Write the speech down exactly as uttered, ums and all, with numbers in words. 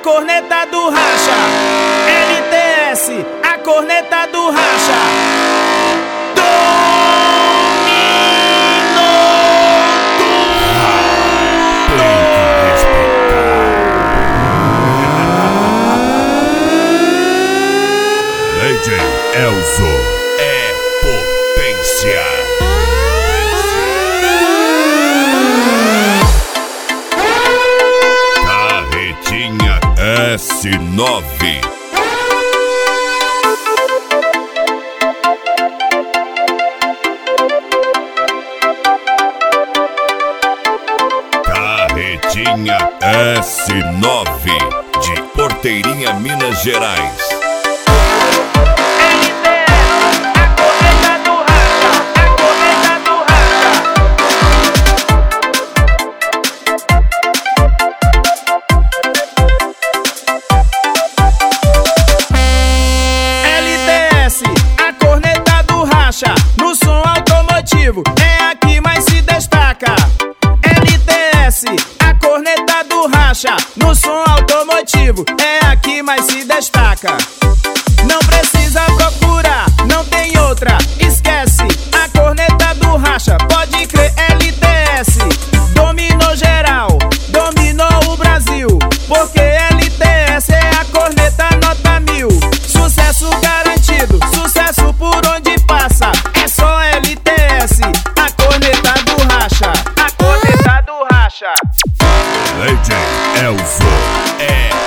corneta do racha. L T S, a corneta do racha. D J Elzo é potência. Carretinha S nove. Carretinha S nove de Porteirinha, Minas Gerais. No som automotivo é a que mais se destaca. L T S, a corneta do racha. No som automotivo é a que mais se destaca. Não precisa procurar, não tem outra. Esquece a corneta do racha. Pode crer, L T S dominou geral, dominou o Brasil. Porque L T S é a corneta nota mil. Sucesso garantido, sucesso por onde passa. É só L T S, a corneta do racha. A corneta do racha. D J Elzo é